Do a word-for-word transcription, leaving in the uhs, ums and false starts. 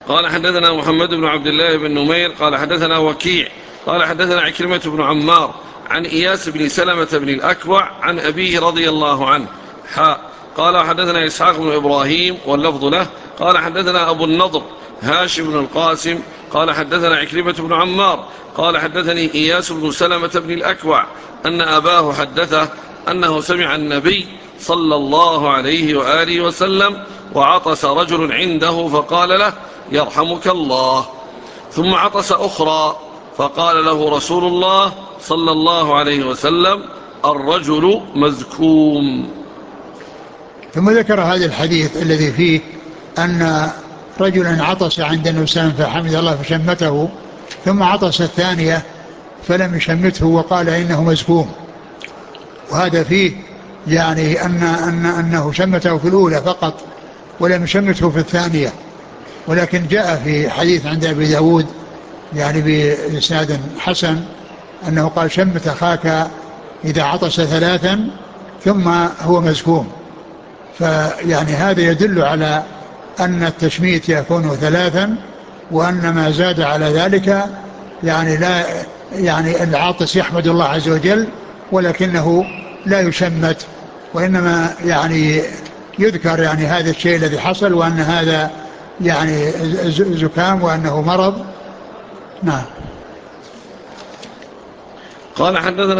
قال حدثنا محمد بن عبد الله بن نمير قال حدثنا وكيع قال حدثنا عكرمة بن عمار عن إياس بن سلمة بن الأكوع عن أبيه رضي الله عنه حاء. قال حدثنا إسحاق بن إبراهيم واللفظ له قال حدثنا أبو النضر هاشم بن القاسم قال حدثنا عكرمة بن عمار قال حدثني إياس بن سلمة بن الأكوع أن أباه حدثه أنه سمع النبي صلى الله عليه وآله وسلم وعطس رجل عنده فقال له يرحمك الله، ثم عطس أخرى فقال له رسول الله صلى الله عليه وسلم الرجل مزكوم. ثم ذكر هذا الحديث الذي فيه أن رجلا عطس عند النبي صلى الله عليه وسلم فحمد الله فشمته، ثم عطس الثانية فلم يشمته وقال إنه مزكوم. وهذا فيه يعني أن أن أنه شمته في الأولى فقط ولم يشمته في الثانية. ولكن جاء في حديث عند أبي داود يعني بإسناد حسن أنه قال شمت أخاك إذا عطس ثلاثا ثم هو مزكوم. فيعني هذا يدل على أن التشميت يكون ثلاثا، وأن ما زاد على ذلك يعني لا يعني العاطس يحمد الله عز وجل ولكنه لا يشمت، وإنما يعني يذكر يعني هذا الشيء الذي حصل وأن هذا يعني زكام وأنه مرض. نعم. قال حدثنا